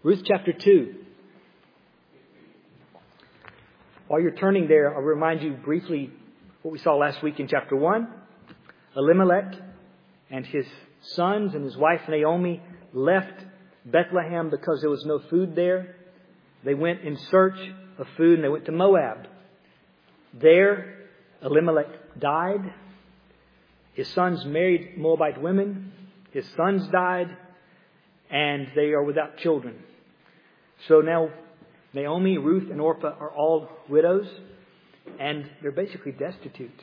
Ruth chapter 2. While you're turning there, I'll remind you briefly what we saw last week in chapter 1. Elimelech and his sons and his wife Naomi left Bethlehem because there was no food there. They went in search of food and they went to Moab. There, Elimelech died. His sons married Moabite women. His sons died. And they are without children. So now Naomi, Ruth, and Orpah are all widows. And they're basically destitute.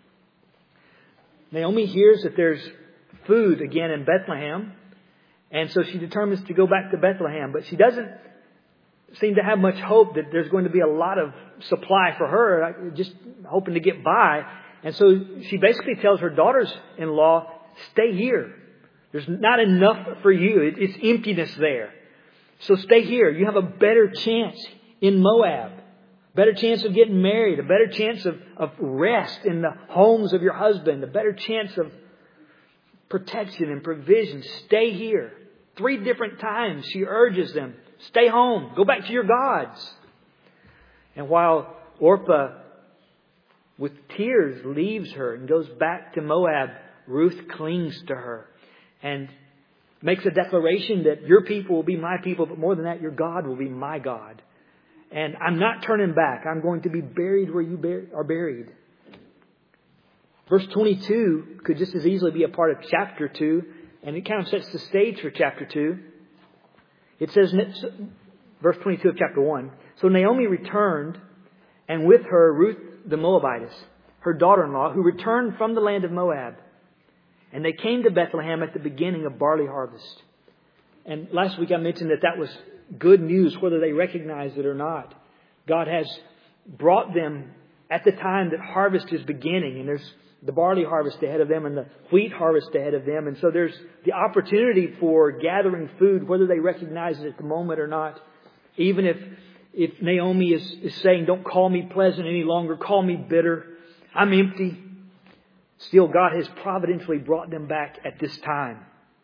Naomi hears that there's food again in Bethlehem. And so she determines to go back to Bethlehem. But she doesn't seem to have much hope that there's going to be a lot of supply for her. Just hoping to get by. And so she basically tells her daughters-in-law, stay here. There's not enough for you. It's emptiness there. So stay here. You have a better chance in Moab. Better chance of getting married. A better chance of rest in the homes of your husband. A better chance of protection and provision. Stay here. 3 different times she urges them, stay home. Go back to your gods. And while Orpah, with tears, leaves her and goes back to Moab, Ruth clings to her and makes a declaration that your people will be my people, but more than that, your God will be my God. And I'm not turning back. I'm going to be buried where you are buried. Verse 22 could just as easily be a part of chapter 2, and it kind of sets the stage for chapter 2. It says, verse 22 of chapter 1, so Naomi returned, and with her Ruth the Moabitess, her daughter-in-law, who returned from the land of Moab. And they came to Bethlehem at the beginning of barley harvest. And last week I mentioned that was good news, whether they recognized it or not. God has brought them at the time that harvest is beginning. And there's the barley harvest ahead of them and the wheat harvest ahead of them. And so there's the opportunity for gathering food, whether they recognize it at the moment or not. Even if Naomi is saying, don't call me pleasant any longer, call me bitter. I'm empty. Still, God has providentially brought them back at this time.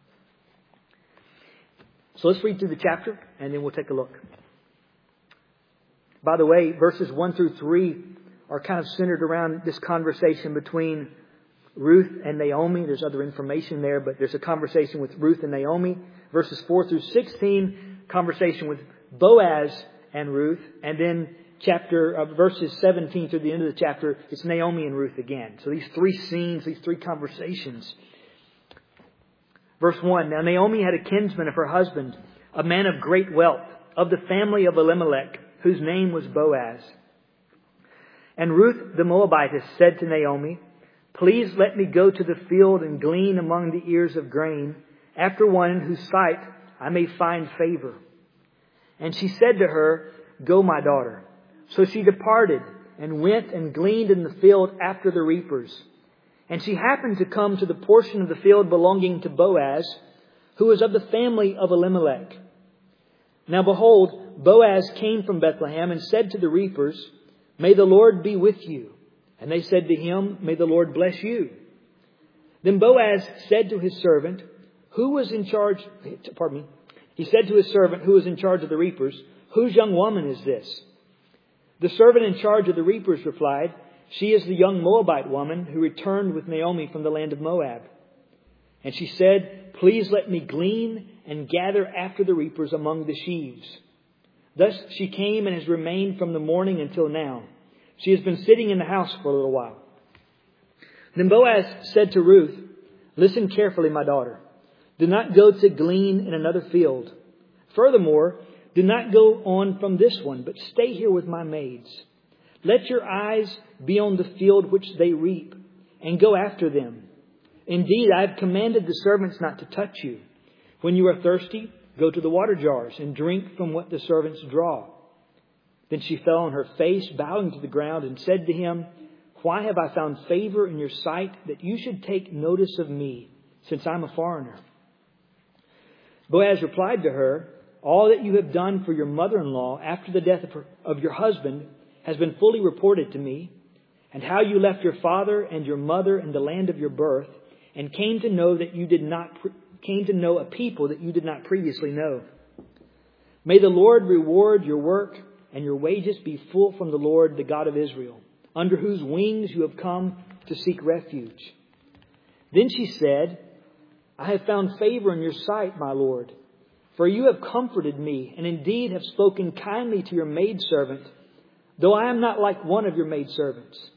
So let's read through the chapter and then we'll take a look. By the way, verses 1 through 3 are kind of centered around this conversation between Ruth and Naomi. There's other information there, but there's a conversation with Ruth and Naomi. Verses 4 through 16, conversation with Boaz and Ruth. And then verses 17 through the end of the chapter, it's Naomi and Ruth again. So these 3 scenes, these 3 conversations. Verse 1, now Naomi had a kinsman of her husband, a man of great wealth, of the family of Elimelech, whose name was Boaz. And Ruth the Moabitess said to Naomi, please let me go to the field and glean among the ears of grain, after one in whose sight I may find favor. And she said to her, go, my daughter. So she departed and went and gleaned in the field after the reapers. And she happened to come to the portion of the field belonging to Boaz, who was of the family of Elimelech. Now behold, Boaz came from Bethlehem and said to the reapers, may the Lord be with you. And they said to him, may the Lord bless you. Then Boaz said to his servant, he said to his servant who was in charge of the reapers, whose young woman is this? The servant in charge of the reapers replied, she is the young Moabite woman who returned with Naomi from the land of Moab. And she said, please let me glean and gather after the reapers among the sheaves. Thus she came and has remained from the morning until now. She has been sitting in the house for a little while. Then Boaz said to Ruth, listen carefully, my daughter. Do not go to glean in another field. Furthermore, do not go on from this one, but stay here with my maids. Let your eyes be on the field which they reap, and go after them. Indeed, I have commanded the servants not to touch you. When you are thirsty, go to the water jars and drink from what the servants draw. Then she fell on her face, bowing to the ground, and said to him, why have I found favor in your sight that you should take notice of me, since I'm a foreigner? Boaz replied to her, all that you have done for your mother-in-law after the death of your husband has been fully reported to me, and how you left your father and your mother in the land of your birth, and came to know a people that you did not previously know. May the Lord reward your work and your wages be full from the Lord, the God of Israel, under whose wings you have come to seek refuge." Then she said, "I have found favor in your sight, my Lord, for you have comforted me and indeed have spoken kindly to your maidservant, though I am not like one of your maidservants."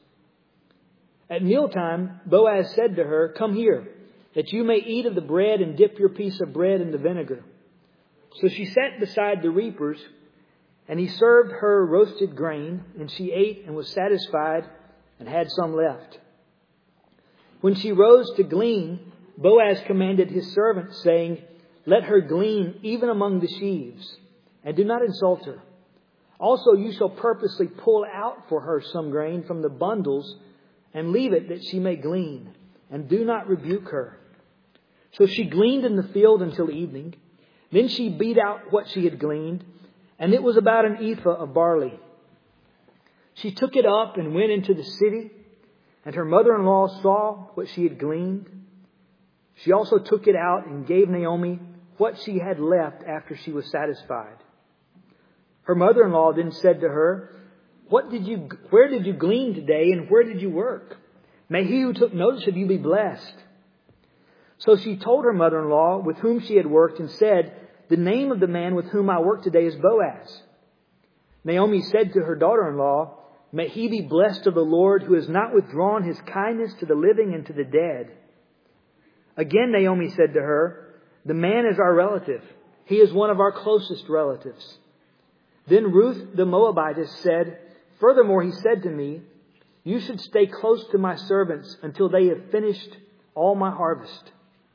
At mealtime, Boaz said to her, "Come here, that you may eat of the bread and dip your piece of bread in the vinegar." So she sat beside the reapers, and he served her roasted grain, and she ate and was satisfied and had some left. When she rose to glean, Boaz commanded his servant, saying, "Let her glean even among the sheaves, and do not insult her. Also you shall purposely pull out for her some grain from the bundles, and leave it that she may glean, and do not rebuke her." So she gleaned in the field until evening. Then she beat out what she had gleaned, and it was about an ephah of barley. She took it up and went into the city, and her mother-in-law saw what she had gleaned. She also took it out and gave Naomi what she had left after she was satisfied. Her mother-in-law then said to her, where did you glean today, and where did you work? May he who took notice of you be blessed." So she told her mother-in-law with whom she had worked and said, "The name of the man with whom I work today is Boaz." Naomi said to her daughter-in-law, "May he be blessed of the Lord, who has not withdrawn his kindness to the living and to the dead." Again Naomi said to her, "The man is our relative. He is one of our closest relatives." Then Ruth the Moabitess said, "Furthermore he said to me, 'You should stay close to my servants until they have finished all my harvest.'"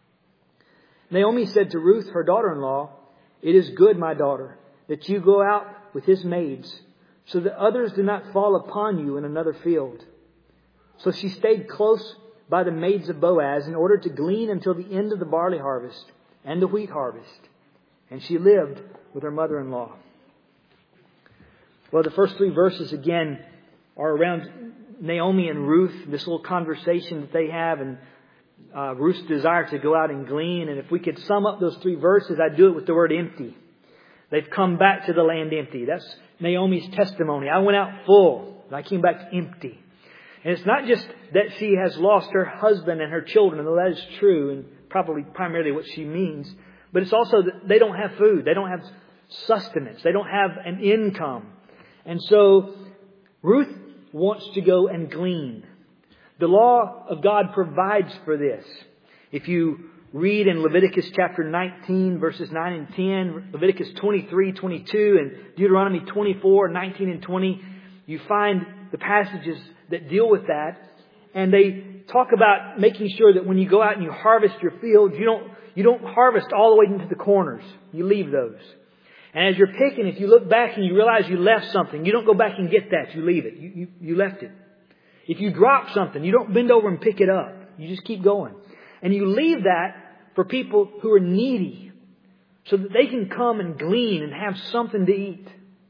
Naomi said to Ruth, her daughter-in-law, "It is good, my daughter, that you go out with his maids, so that others do not fall upon you in another field." So she stayed close by the maids of Boaz in order to glean until the end of the barley harvest and the wheat harvest. And she lived with her mother-in-law. Well, the first three verses again are around Naomi and Ruth, this little conversation that they have, and Ruth's desire to go out and glean. And if we could sum up those three verses, I'd do it with the word empty. They've come back to the land empty. That's Naomi's testimony. "I went out full, and I came back empty." And it's not just that she has lost her husband and her children, though that is true and probably primarily what she means. But it's also that they don't have food. They don't have sustenance. They don't have an income. And so Ruth wants to go and glean. The law of God provides for this. If you read in Leviticus chapter 19, verses 9 and 10, Leviticus 23, 22, and Deuteronomy 24, 19 and 20, you find the passages that deal with that. And they talk about making sure that when you go out and you harvest your field, you don't harvest all the way into the corners. You leave those. And as you're picking, if you look back and you realize you left something, you don't go back and get that. You leave it. You left it. If you drop something, you don't bend over and pick it up. You just keep going. And you leave that for people who are needy, so that they can come and glean and have something to eat.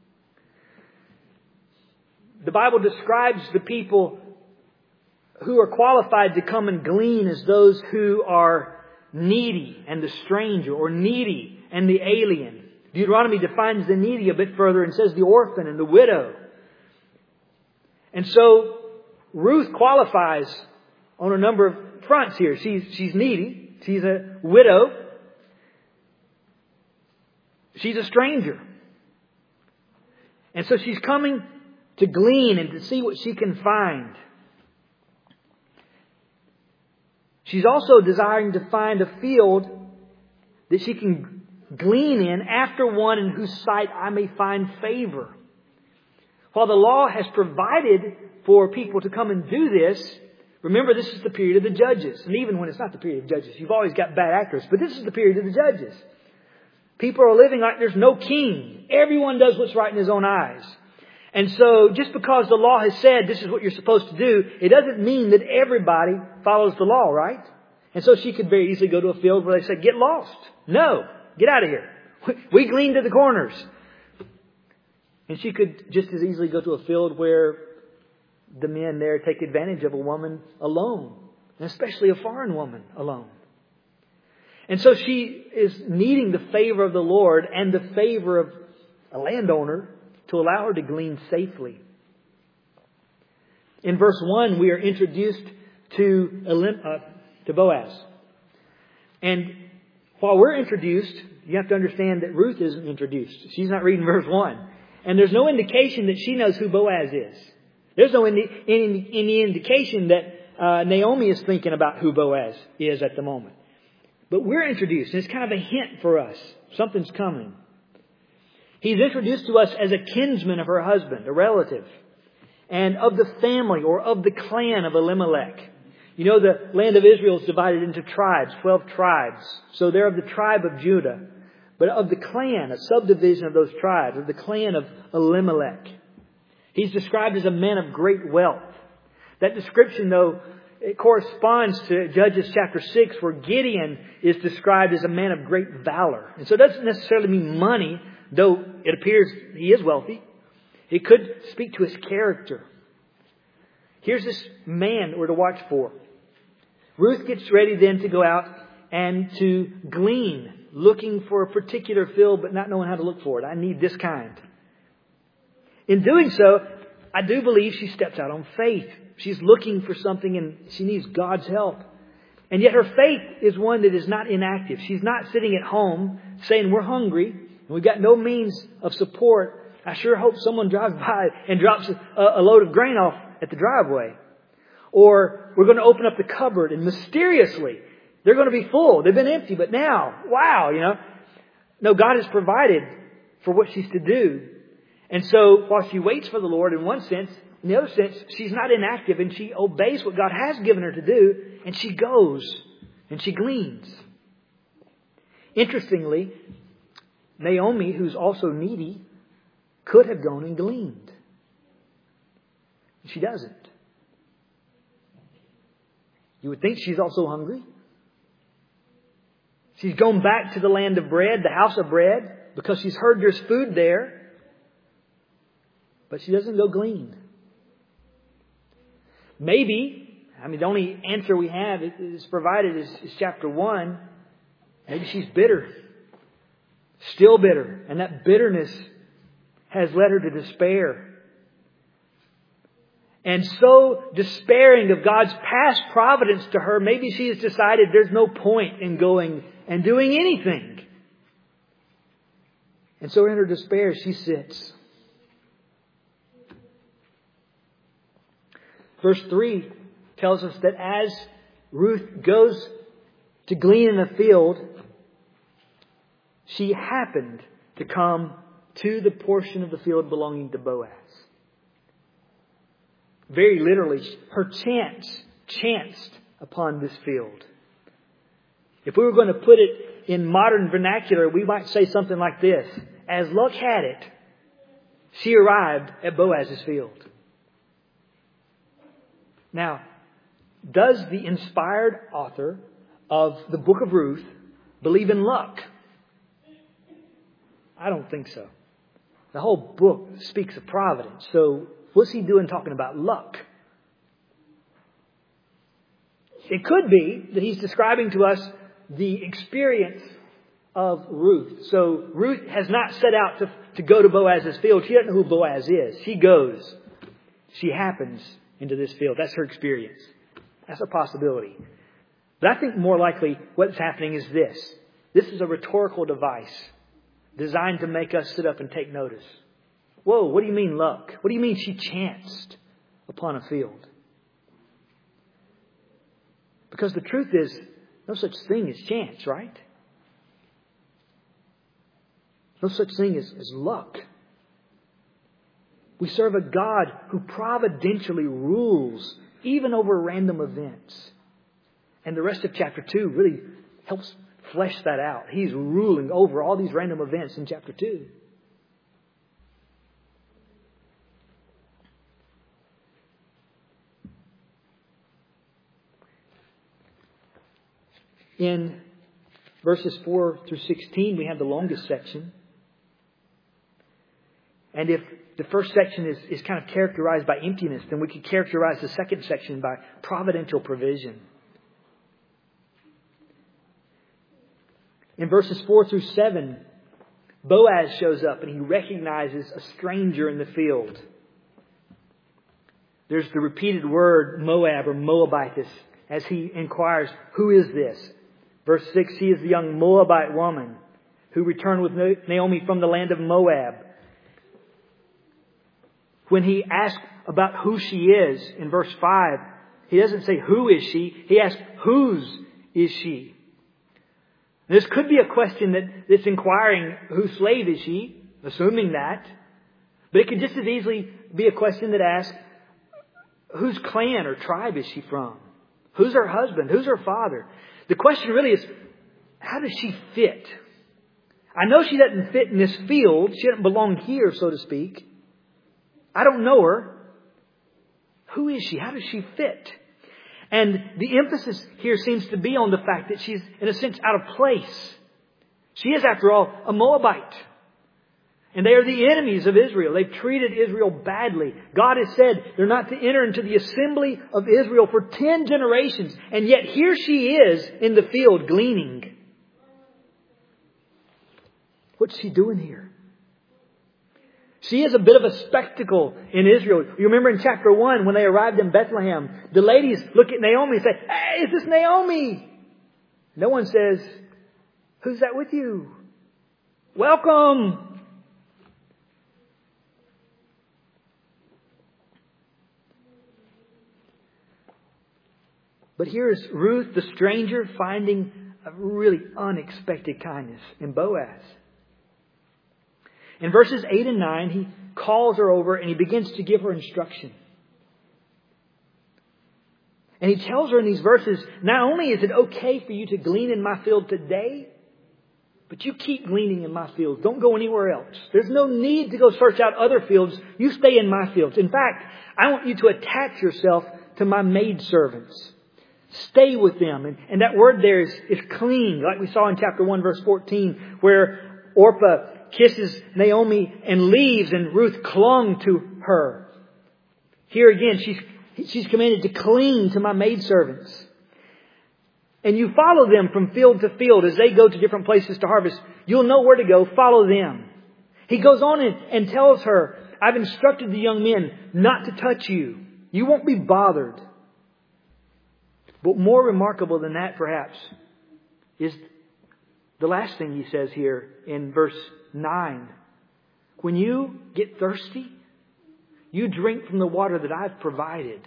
The Bible describes the people who are qualified to come and glean as those who are needy and the stranger, or needy and the alien. Deuteronomy defines the needy a bit further and says the orphan and the widow. And so Ruth qualifies on a number of fronts here. She's needy. She's a widow. She's a stranger. And so she's coming to glean and to see what she can find. She's also desiring to find a field that she can glean in, after one in whose sight I may find favor. While the law has provided for people to come and do this, remember this is the period of the judges. And even when it's not the period of judges, you've always got bad actors. But this is the period of the judges. People are living like there's no king. Everyone does what's right in his own eyes. And so just because the law has said this is what you're supposed to do, it doesn't mean that everybody follows the law, right? And so she could very easily go to a field where they said, "Get lost." No, get out of here. We glean to the corners. And she could just as easily go to a field where the men there take advantage of a woman alone, and especially a foreign woman alone. And so she is needing the favor of the Lord and the favor a landowner, to allow her to glean safely. In verse 1, we are introduced to Boaz. And while we're introduced, you have to understand that Ruth isn't introduced. She's not reading verse 1. And there's no indication that she knows who Boaz is. There's no any indication that Naomi is thinking about who Boaz is at the moment. But we're introduced, and it's kind of a hint for us. Something's coming. He's introduced to us as a kinsman of her husband, a relative, and of the family or of the clan of Elimelech. You know, the land of Israel is divided into tribes, 12 tribes. So they're of the tribe of Judah. But of the clan, a subdivision of those tribes, of the clan of Elimelech. He's described as a man of great wealth. That description, though, it corresponds to Judges chapter 6, where Gideon is described as a man of great valor. And so it doesn't necessarily mean money, though it appears he is wealthy. It could speak to his character. Here's this man we're to watch for. Ruth gets ready then to go out and to glean, looking for a particular field but not knowing how to look for it. I need this kind. In doing so, I do believe she steps out on faith. She's looking for something and she needs God's help. And yet her faith is one that is not inactive. She's not sitting at home saying, we're hungry and we've got no means of support. I sure hope someone drives by and drops a load of grain off at the driveway. Or we're going to open up the cupboard and mysteriously they're going to be full. They've been empty, but now, wow, No, God has provided for what she's to do. And so while she waits for the Lord in one sense, in the other sense, she's not inactive and she obeys what God has given her to do, and she goes and she gleans. Interestingly, Naomi, who's also needy, could have gone and gleaned. She doesn't. You would think she's also hungry. She's gone back to the land of bread, the house of bread, because she's heard there's food there. But she doesn't go glean. Maybe, the only answer we have is provided is chapter 1. Maybe she's bitter. Still bitter. And that bitterness has led her to despair. And so despairing of God's past providence to her, maybe she has decided there's no point in going and doing anything. And so in her despair, she sits. Verse 3 tells us that as Ruth goes to glean in the field, she happened to come to the portion of the field belonging to Boaz. Very literally, her chance chanced upon this field. If we were going to put it in modern vernacular, we might say something like this. As luck had it, she arrived at Boaz's field. Now, does the inspired author of the book of Ruth believe in luck? I don't think so. The whole book speaks of providence. So what's he doing talking about luck? It could be that he's describing to us the experience of Ruth. So Ruth has not set out to go to Boaz's field. She doesn't know who Boaz is. She goes. She happens into this field. That's her experience. That's a possibility. But I think more likely what's happening is this. This is a rhetorical device designed to make us sit up and take notice. Whoa, what do you mean luck? What do you mean she chanced upon a field? Because the truth is, no such thing as chance, right? No such thing as luck. We serve a God who providentially rules even over random events. And the rest of chapter 2 really helps flesh that out. He's ruling over all these random events in chapter 2. In verses 4 through 16, we have the longest section. And if the first section is kind of characterized by emptiness, then we could characterize the second section by providential provision. In verses 4 through 7, Boaz shows up and he recognizes a stranger in the field. There's the repeated word Moab or Moabitess as he inquires, who is this? Verse 6, she is the young Moabite woman who returned with Naomi from the land of Moab. When he asks about who she is in verse 5, he doesn't say who is she, he asks whose is she. This could be a question that's inquiring whose slave is she, assuming that. But it could just as easily be a question that asks whose clan or tribe is she from? Who's her husband? Who's her father? The question really is, how does she fit? I know she doesn't fit in this field. She doesn't belong here, so to speak. I don't know her. Who is she? How does she fit? And the emphasis here seems to be on the fact that she's, in a sense, out of place. She is, after all, a Moabite. And they are the enemies of Israel. They've treated Israel badly. God has said they're not to enter into the assembly of Israel for 10 generations. And yet here she is in the field gleaning. What's she doing here? She is a bit of a spectacle in Israel. You remember in chapter 1 when they arrived in Bethlehem, the ladies look at Naomi and say, "Hey, is this Naomi?" No one says, "Who's that with you? Welcome." But here is Ruth, the stranger, finding a really unexpected kindness in Boaz. In verses 8 and 9, he calls her over and he begins to give her instruction. And he tells her in these verses, not only is it okay for you to glean in my field today, but you keep gleaning in my fields. Don't go anywhere else. There's no need to go search out other fields. You stay in my fields. In fact, I want you to attach yourself to my maidservants. Stay with them. And that word there is cling, like we saw in chapter 1, verse 14, where Orpah kisses Naomi and leaves, and Ruth clung to her. Here again, she's commanded to cling to my maidservants. And you follow them from field to field as they go to different places to harvest. You'll know where to go. Follow them. He goes on and tells her, I've instructed the young men not to touch you. You won't be bothered. But more remarkable than that, perhaps, is the last thing he says here in verse 9. When you get thirsty, you drink from the water that I've provided.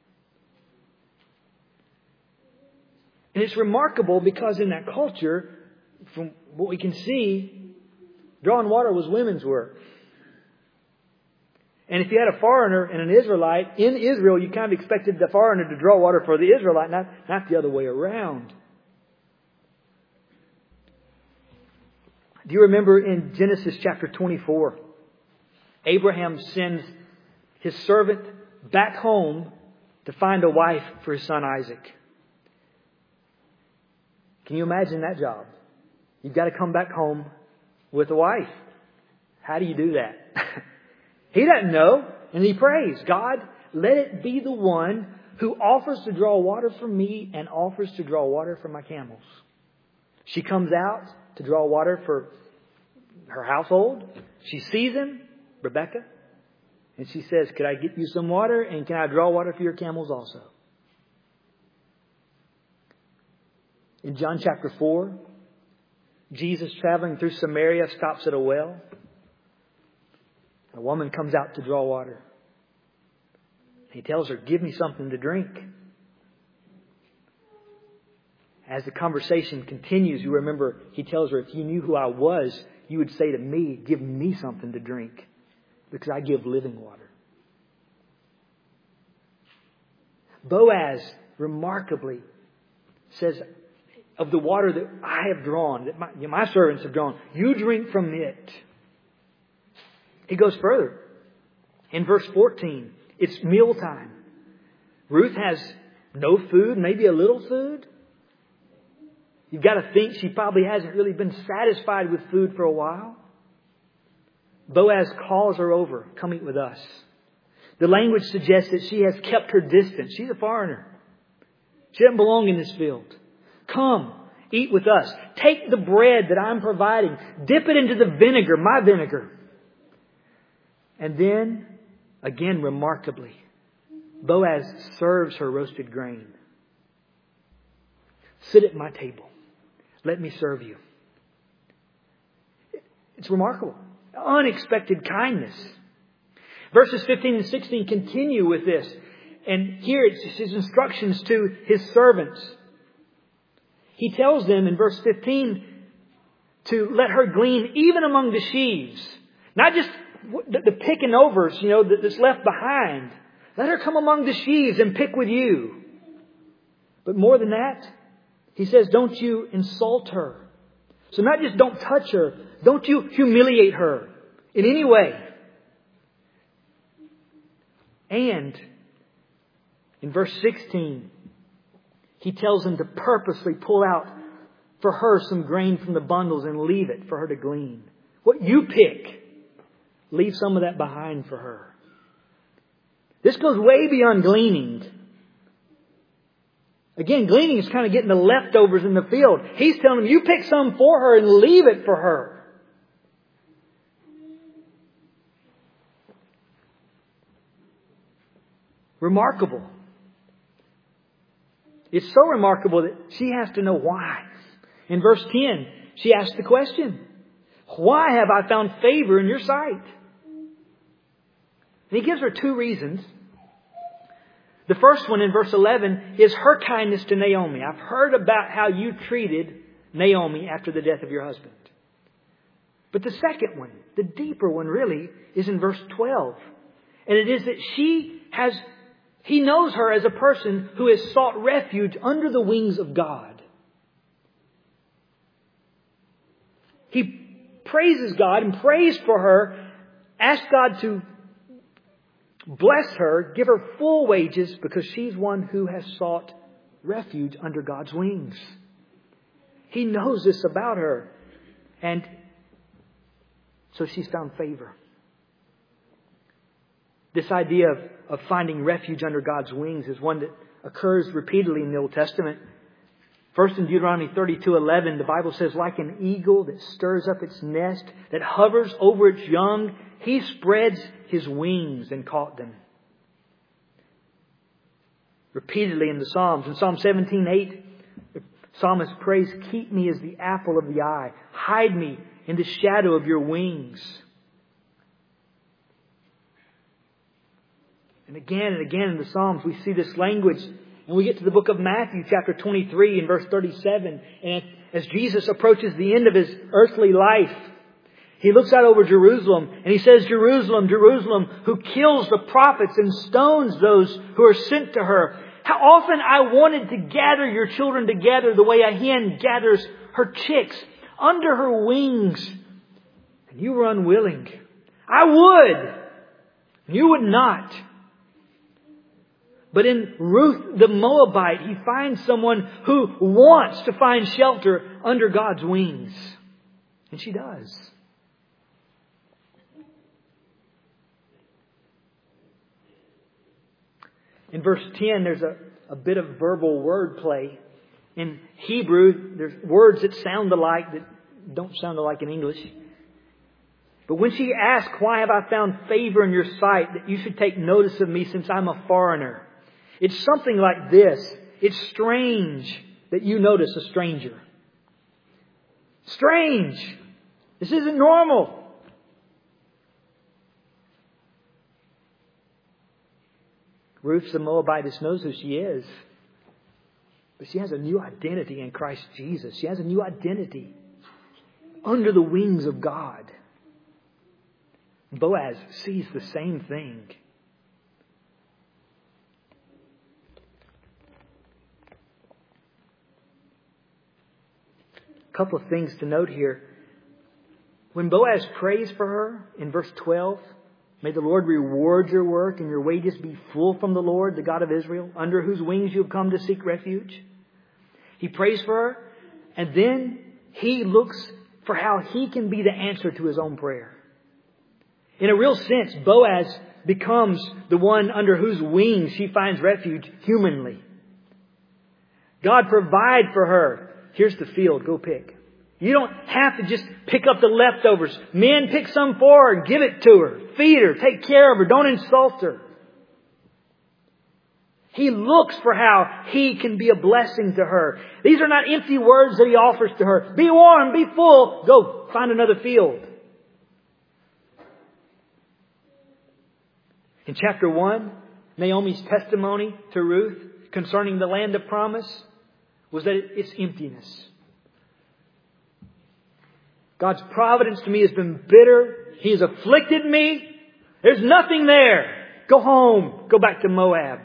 And it's remarkable because in that culture, from what we can see, drawing water was women's work. And if you had a foreigner and an Israelite, in Israel, you kind of expected the foreigner to draw water for the Israelite, not the other way around. Do you remember in Genesis chapter 24, Abraham sends his servant back home to find a wife for his son Isaac? Can you imagine that job? You've got to come back home with a wife. How do you do that? He doesn't know, and he prays, God, let it be the one who offers to draw water for me and offers to draw water for my camels. She comes out to draw water for her household. She sees him, Rebecca, and she says, could I get you some water, and can I draw water for your camels also? In John chapter 4, Jesus traveling through Samaria stops at a well. A woman comes out to draw water. He tells her, give me something to drink. As the conversation continues, you remember he tells her, if you knew who I was, you would say to me, give me something to drink, because I give living water. Boaz remarkably says, of the water that I have drawn, that my servants have drawn, you drink from it. He goes further. In verse 14, it's mealtime. Ruth has no food, maybe a little food. You've got to think she probably hasn't really been satisfied with food for a while. Boaz calls her over, come eat with us. The language suggests that she has kept her distance. She's a foreigner. She doesn't belong in this field. Come Eat with us. Take the bread that I'm providing. Dip it into the vinegar, my vinegar. And then, again, remarkably, Boaz serves her roasted grain. Sit at my table. Let me serve you. It's remarkable. Unexpected kindness. Verses 15 and 16 continue with this. And here it's his instructions to his servants. He tells them in verse 15 to let her glean even among the sheaves. Not just the picking overs, that's left behind. Let her come among the sheaves and pick with you. But more than that, he says, don't you insult her. So not just don't touch her, don't you humiliate her in any way. And in verse 16, he tells them to purposely pull out for her some grain from the bundles and leave it for her to glean. What you pick, leave some of that behind for her. This goes way beyond gleaning. Again, gleaning is kind of getting the leftovers in the field. He's telling them, you pick some for her and leave it for her. Remarkable. It's so remarkable that she has to know why. In verse 10, she asks the question, why have I found favor in your sight? And he gives her two reasons. The first one in verse 11 is her kindness to Naomi. I've heard about how you treated Naomi after the death of your husband. But the second one, the deeper one really, is in verse 12. And it is that he knows her as a person who has sought refuge under the wings of God. He praises God and prays for her, asks God to bless her, give her full wages because she's one who has sought refuge under God's wings. He knows this about her. And so she's found favor. This idea of finding refuge under God's wings is one that occurs repeatedly in the Old Testament. First in Deuteronomy 32:11, the Bible says, like an eagle that stirs up its nest, that hovers over its young, he spreads his wings and caught them. Repeatedly in the Psalms. In Psalm 17:8, the psalmist prays, keep me as the apple of the eye. Hide me in the shadow of your wings. And again in the Psalms we see this language. And we get to the book of Matthew chapter 23 and verse 37. And as Jesus approaches the end of His earthly life, He looks out over Jerusalem and He says, Jerusalem, Jerusalem, who kills the prophets and stones those who are sent to her. How often I wanted to gather your children together the way a hen gathers her chicks under her wings. And you were unwilling. I would. And you would not. But in Ruth the Moabite, he finds someone who wants to find shelter under God's wings. And she does. In verse 10, there's a bit of verbal wordplay. In Hebrew, there's words that sound alike that don't sound alike in English. But when she asks, why have I found favor in your sight that you should take notice of me since I'm a foreigner? It's something like this. It's strange that you notice a stranger. Strange. This isn't normal. Ruth the Moabitess knows who she is. But she has a new identity in Christ Jesus. She has a new identity under the wings of God. Boaz sees the same thing. A couple of things to note here. When Boaz prays for her in verse 12, may the Lord reward your work and your wages be full from the Lord, the God of Israel, under whose wings you have come to seek refuge. He prays for her, and then he looks for how he can be the answer to his own prayer. In a real sense, Boaz becomes the one under whose wings she finds refuge humanly. God provides for her. Here's the field. Go pick. You don't have to just pick up the leftovers. Men, pick some for her and give it to her. Feed her. Take care of her. Don't insult her. He looks for how he can be a blessing to her. These are not empty words that he offers to her. Be warm, be full. Go find another field. In chapter 1, Naomi's testimony to Ruth concerning the land of promise was that it's emptiness. God's providence to me has been bitter. He has afflicted me. There's nothing there. Go home. Go back to Moab.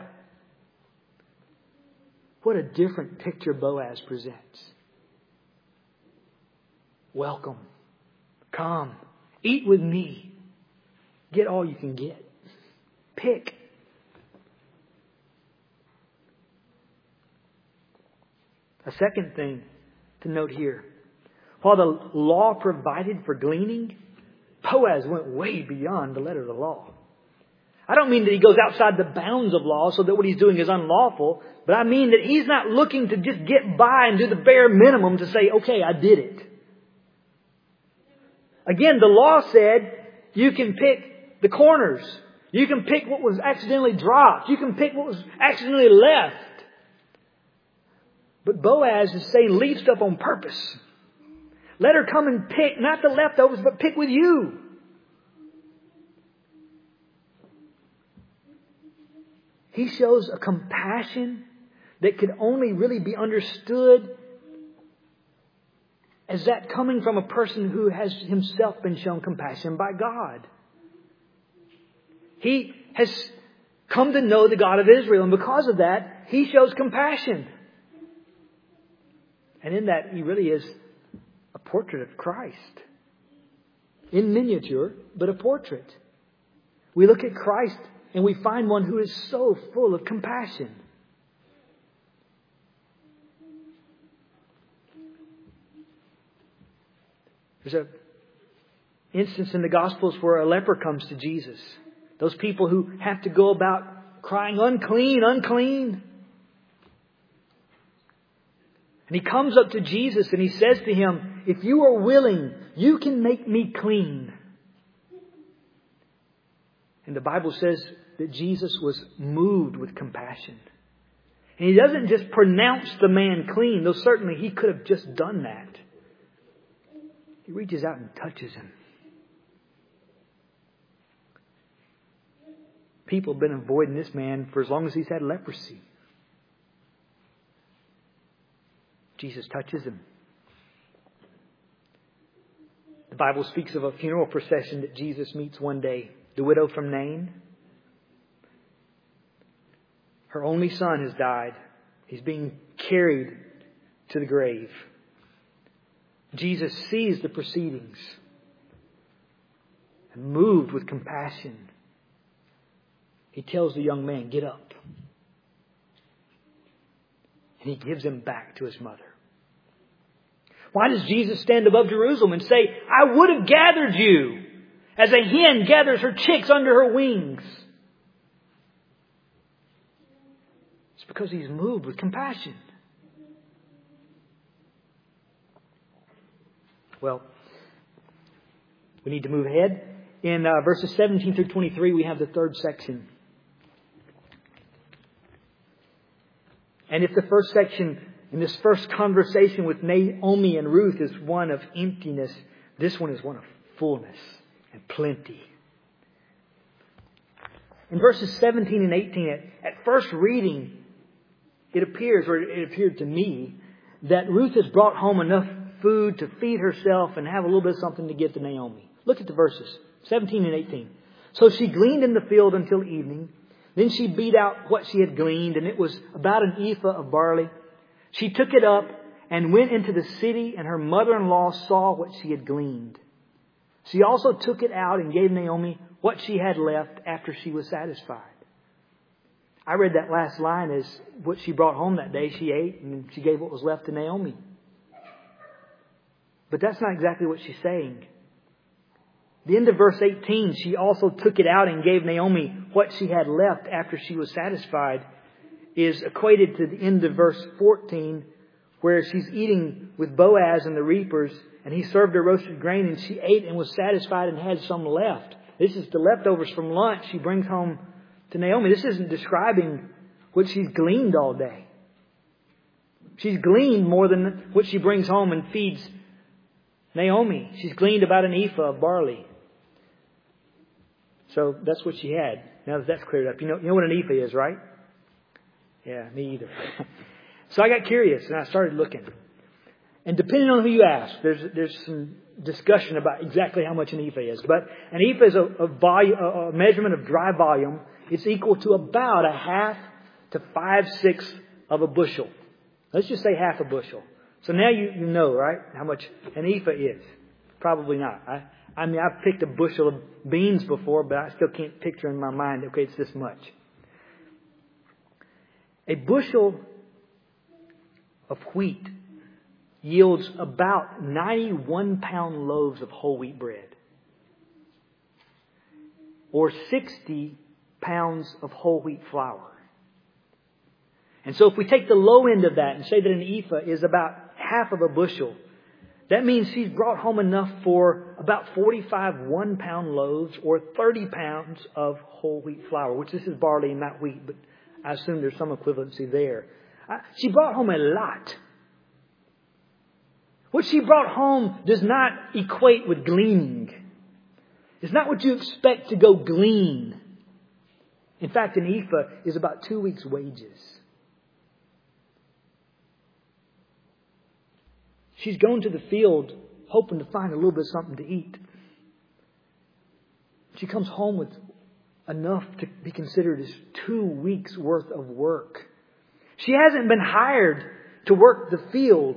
What a different picture Boaz presents. Welcome. Come. Eat with me. Get all you can get. Pick. A second thing to note here. While the law provided for gleaning, Boaz went way beyond the letter of the law. I don't mean that he goes outside the bounds of law so that what he's doing is unlawful, but I mean that he's not looking to just get by and do the bare minimum to say, okay, I did it. Again, the law said you can pick the corners. You can pick what was accidentally dropped. You can pick what was accidentally left. But Boaz is saying, leave stuff on purpose. Let her come and pick, not the leftovers, but pick with you. He shows a compassion that could only really be understood as that coming from a person who has himself been shown compassion by God. He has come to know the God of Israel, and because of that, he shows compassion. And in that, he really is a portrait of Christ. In miniature, but a portrait. We look at Christ and we find one who is so full of compassion. There's an instance in the Gospels where a leper comes to Jesus. Those people who have to go about crying, unclean, unclean. And he comes up to Jesus and he says to him, if you are willing, you can make me clean. And the Bible says that Jesus was moved with compassion. And he doesn't just pronounce the man clean, though certainly he could have just done that. He reaches out and touches him. People have been avoiding this man for as long as he's had leprosy. Jesus touches him. The Bible speaks of a funeral procession that Jesus meets one day. The widow from Nain. Her only son has died. He's being carried to the grave. Jesus sees the proceedings and moved with compassion, he tells the young man, get up. And he gives him back to his mother. Why does Jesus stand above Jerusalem and say, I would have gathered you as a hen gathers her chicks under her wings? It's because he's moved with compassion. Well, we need to move ahead. In verses 17 through 23, we have the third section. And if the first section in this first conversation with Naomi and Ruth is one of emptiness, this one is one of fullness and plenty. In verses 17 and 18, at first reading, it appeared to me that Ruth has brought home enough food to feed herself and have a little bit of something to give to Naomi. Look at the verses, 17 and 18. So she gleaned in the field until evening. Then she beat out what she had gleaned, and it was about an ephah of barley. She took it up and went into the city, and her mother-in-law saw what she had gleaned. She also took it out and gave Naomi what she had left after she was satisfied. I read that last line as what she brought home that day. She ate and she gave what was left to Naomi. But that's not exactly what she's saying. The end of verse 18, she also took it out and gave Naomi what she had left after she was satisfied, is equated to the end of verse 14, where she's eating with Boaz and the reapers, and he served her roasted grain, and she ate and was satisfied and had some left. This is the leftovers from lunch she brings home to Naomi. This isn't describing what she's gleaned all day. She's gleaned more than what she brings home and feeds Naomi. She's gleaned about an ephah of barley. So that's what she had. Now that that's cleared up. You know what an ephah is, right? Yeah, me either. So I got curious and I started looking. And depending on who you ask, there's some discussion about exactly how much an ephah is. But an ephah is a measurement of dry volume. It's equal to about 1/2 to 5/6 of a bushel. Let's just say half a bushel. So now you know, right, how much an ephah is. Probably not. I mean, I've picked a bushel of beans before, but I still can't picture in my mind, okay, it's this much. A bushel of wheat yields about 91-pound loaves of whole wheat bread, or 60 pounds of whole wheat flour. And so if we take the low end of that and say that an ephah is about half of a bushel, that means she's brought home enough for about 45 1-pound loaves or 30 pounds of whole wheat flour, which this is barley and not wheat, but I assume there's some equivalency there. She brought home a lot. What she brought home does not equate with gleaning. It's not what you expect to go glean. In fact, an ephah is about 2 weeks' wages. She's gone to the field hoping to find a little bit of something to eat. She comes home with enough to be considered as 2 weeks' worth of work. She hasn't been hired to work the field.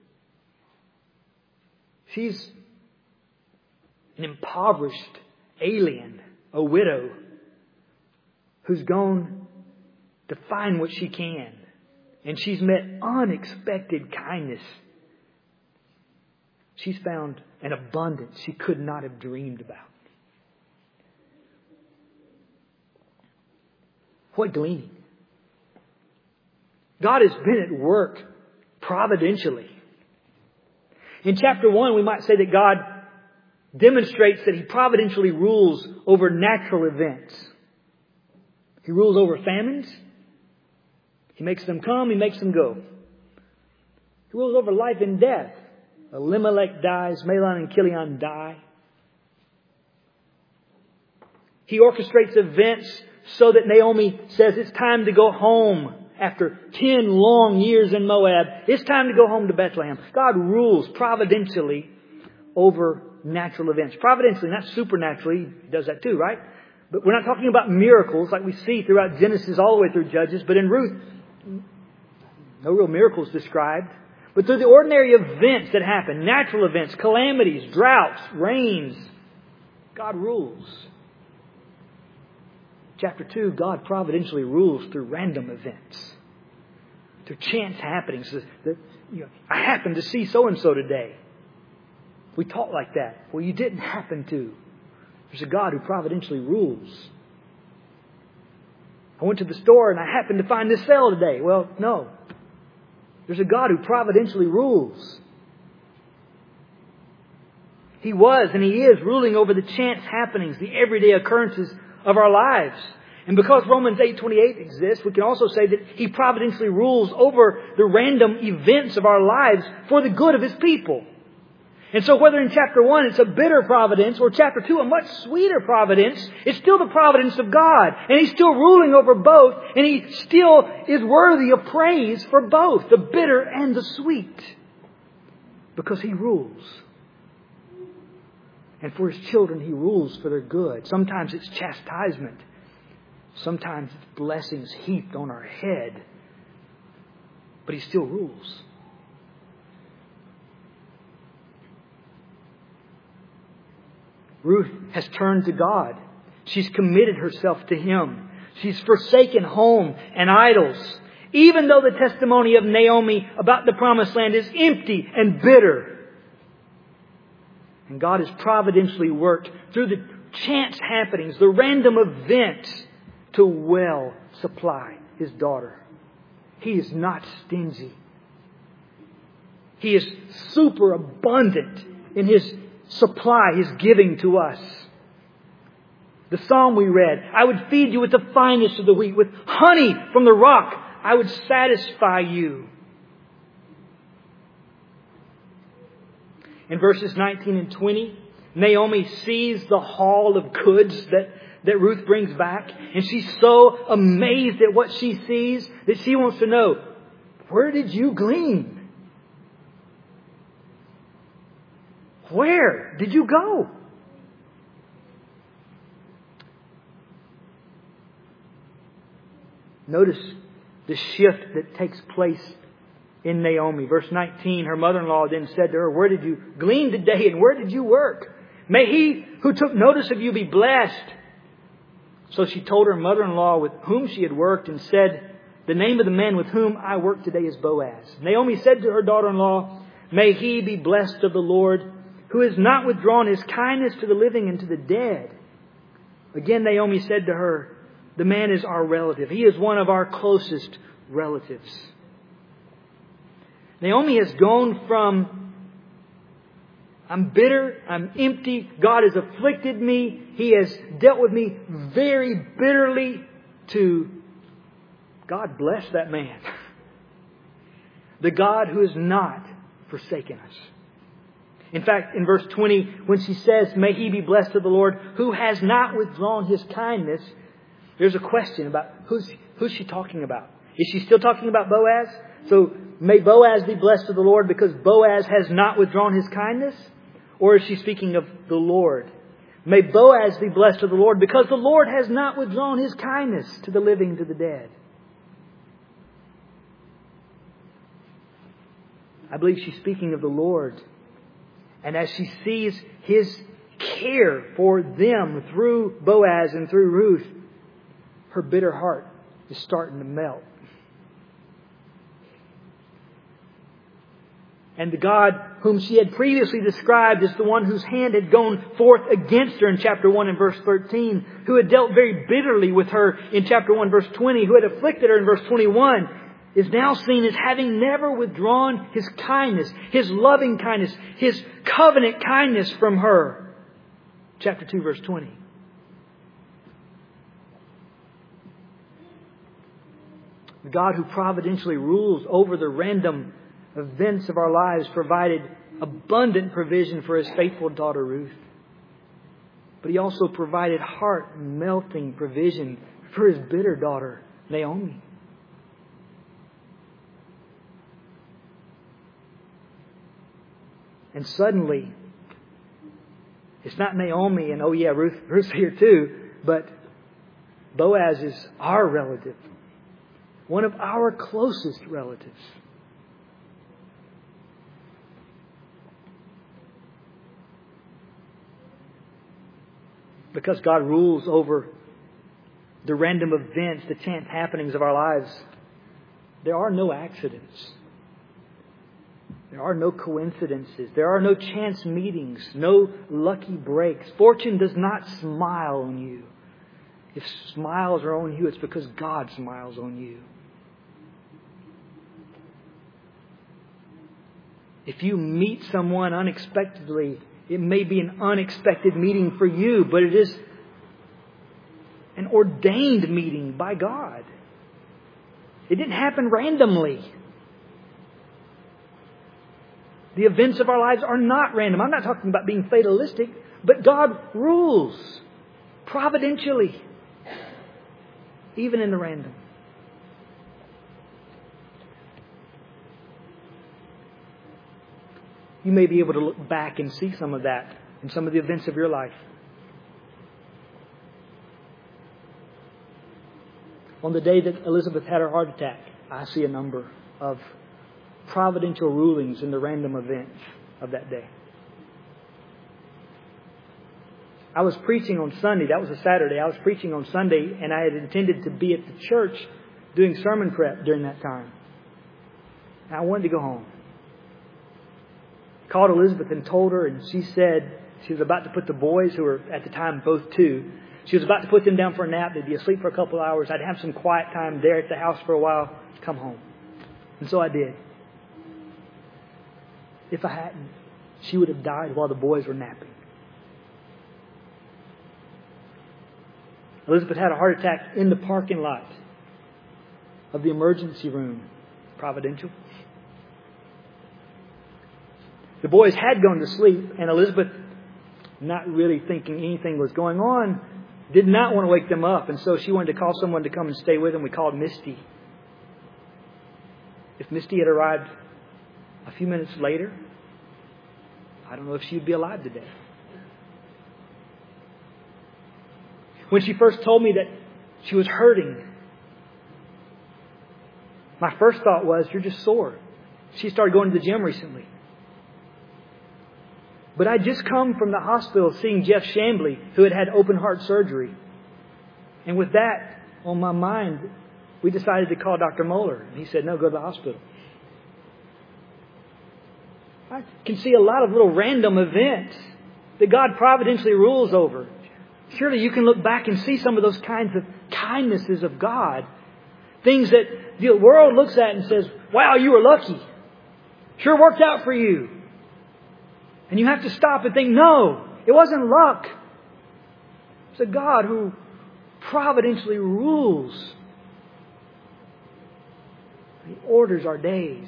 She's an impoverished alien, a widow, who's gone to find what she can. And she's met unexpected kindness. She's found an abundance she could not have dreamed about. What gleaning? God has been at work providentially. In chapter 1, we might say that God demonstrates that He providentially rules over natural events. He rules over famines. He makes them come, He makes them go. He rules over life and death. Elimelech dies, Mahlon and Chilion die. He orchestrates events so that Naomi says it's time to go home after 10 long years in Moab. It's time to go home to Bethlehem. God rules providentially over natural events. Providentially, not supernaturally. He does that too, right? But we're not talking about miracles like we see throughout Genesis all the way through Judges. But in Ruth, no real miracles described. But through the ordinary events that happen, natural events, calamities, droughts, rains, God rules. Chapter 2, God providentially rules through random events, through chance happenings. I happened to see so-and-so today. We talk like that. Well, you didn't happen to. There's a God who providentially rules. I went to the store and I happened to find this sale today. Well, no. There's a God who providentially rules. He was and He is ruling over the chance happenings, the everyday occurrences of our lives. And because Romans 8:28 exists, we can also say that He providentially rules over the random events of our lives for the good of His people. And so whether in chapter 1 it's a bitter providence or chapter 2 a much sweeter providence, it's still the providence of God. And He's still ruling over both. And He still is worthy of praise for both, the bitter and the sweet. Because He rules. And for His children He rules for their good. Sometimes it's chastisement. Sometimes it's blessings heaped on our head. But He still rules. Ruth has turned to God. She's committed herself to Him. She's forsaken home and idols. Even though the testimony of Naomi about the promised land is empty and bitter. And God has providentially worked through the chance happenings, the random events, to well supply His daughter. He is not stingy. He is super abundant in His supply, His giving to us. The psalm we read, I would feed you with the finest of the wheat, with honey from the rock, I would satisfy you. In verses 19 and 20, Naomi sees the haul of goods that Ruth brings back, and she's so amazed at what she sees that she wants to know, where did you glean? Where did you go? Notice the shift that takes place in Naomi. Verse 19, her mother-in-law then said to her, where did you glean today and where did you work? May he who took notice of you be blessed. So she told her mother-in-law with whom she had worked and said, the name of the man with whom I work today is Boaz. Naomi said to her daughter-in-law, may he be blessed of the Lord, who has not withdrawn His kindness to the living and to the dead. Again, Naomi said to her, the man is our relative. He is one of our closest relatives. Naomi has gone from, I'm bitter, I'm empty, God has afflicted me, He has dealt with me very bitterly, to God bless that man. The God who has not forsaken us. In fact, in verse 20, when she says, may he be blessed of the Lord, who has not withdrawn His kindness, there's a question about who's she talking about? Is she still talking about Boaz? So may Boaz be blessed of the Lord because Boaz has not withdrawn his kindness? Or is she speaking of the Lord? May Boaz be blessed of the Lord because the Lord has not withdrawn His kindness to the living, to the dead. I believe she's speaking of the Lord. And as she sees His care for them through Boaz and through Ruth, her bitter heart is starting to melt. And the God whom she had previously described as the one whose hand had gone forth against her in chapter 1 and verse 13, who had dealt very bitterly with her in chapter 1 verse 20, who had afflicted her in verse 21, is now seen as having never withdrawn His kindness, His loving kindness, His covenant kindness from her. Chapter 2 verse 20. The God who providentially rules over the random events of our lives provided abundant provision for His faithful daughter Ruth. But He also provided heart-melting provision for His bitter daughter Naomi. And suddenly, it's not Naomi and, oh yeah, Ruth's here too, but Boaz is our relative. One of our closest relatives. Because God rules over the random events, the chance happenings of our lives, there are no accidents. There are no coincidences. There are no chance meetings, no lucky breaks. Fortune does not smile on you. If smiles are on you, it's because God smiles on you. If you meet someone unexpectedly, it may be an unexpected meeting for you, but it is an ordained meeting by God. It didn't happen randomly. The events of our lives are not random. I'm not talking about being fatalistic, but God rules providentially, even in the random. You may be able to look back and see some of that in some of the events of your life. On the day that Elizabeth had her heart attack, I see a number of providential rulings in the random events of that day. I was preaching on Sunday. That was a Saturday. I was preaching on Sunday, and I had intended to be at the church doing sermon prep during that time. And I wanted to go home. Called Elizabeth and told her, and she said she was about to put the boys, who were at the time both 2, she was about to put them down for a nap. They'd be asleep for a couple of hours. I'd have some quiet time there at the house for a while. Come home. And so I did. If I hadn't, she would have died while the boys were napping. Elizabeth had a heart attack in the parking lot of the emergency room. Providential. The boys had gone to sleep, and Elizabeth, not really thinking anything was going on, did not want to wake them up, and so she wanted to call someone to come and stay with them. We called Misty. If Misty had arrived a few minutes later, I don't know if she would be alive today. When she first told me that she was hurting, my first thought was, you're just sore. She started going to the gym recently. But I'd just come from the hospital seeing Jeff Chambly, who had had open heart surgery. And with that on my mind, we decided to call Dr. Moeller. And he said, no, go to the hospital. I can see a lot of little random events that God providentially rules over. Surely you can look back and see some of those kinds of kindnesses of God. Things that the world looks at and says, wow, you were lucky. Sure worked out for you. And you have to stop and think, no, it wasn't luck. It's a God who providentially rules. He orders our days.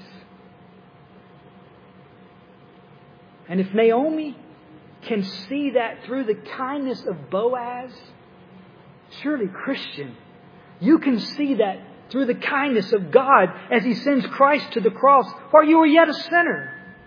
And if Naomi can see that through the kindness of Boaz, surely, Christian, you can see that through the kindness of God as He sends Christ to the cross while you were yet a sinner.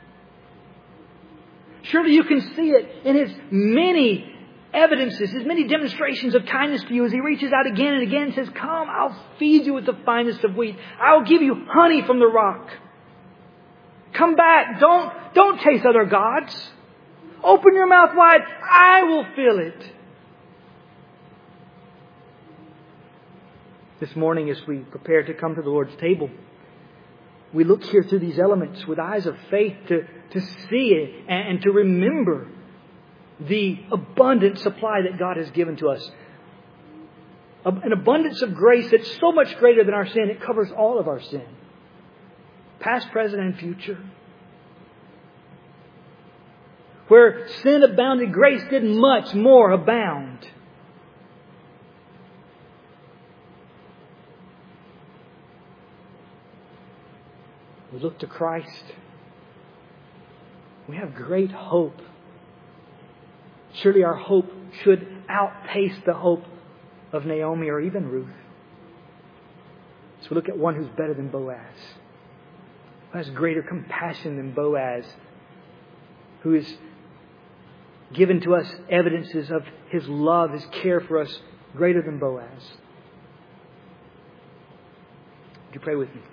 Surely you can see it in His many evidences, His many demonstrations of kindness to you as He reaches out again and again and says, come, I'll feed you with the finest of wheat. I'll give you honey from the rock. Come back. Don't chase other gods. Open your mouth wide. I will fill it. This morning, as we prepare to come to the Lord's table, we look here through these elements with eyes of faith to see it and to remember the abundant supply that God has given to us. An abundance of grace that's so much greater than our sin. It covers all of our sin. Past, present, and future. Where sin abounded, grace did much more abound. We look to Christ. We have great hope. Surely our hope should outpace the hope of Naomi or even Ruth. So we look at one who's better than Boaz, who has greater compassion than Boaz, who is given to us evidences of His love, His care for us greater than Boaz. Would you pray with me?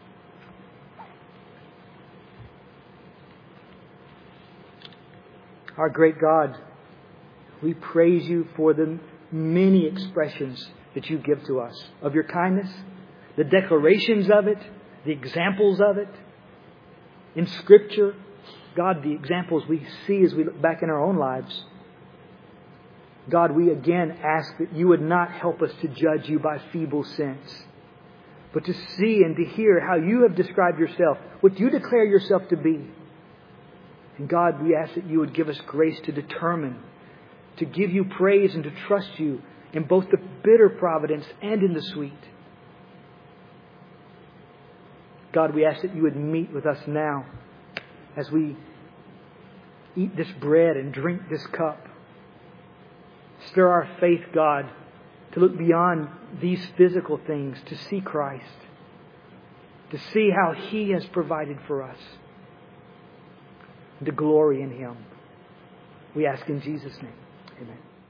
Our great God, we praise You for the many expressions that You give to us of Your kindness, the declarations of it, the examples of it. In Scripture, God, the examples we see as we look back in our own lives. God, we again ask that You would not help us to judge You by feeble sense, but to see and to hear how You have described Yourself, what You declare Yourself to be. And God, we ask that You would give us grace to determine, to give You praise and to trust You in both the bitter providence and in the sweet. God, we ask that You would meet with us now as we eat this bread and drink this cup. Stir our faith, God, to look beyond these physical things, to see Christ, to see how He has provided for us, and to glory in Him. We ask in Jesus' name. Amen.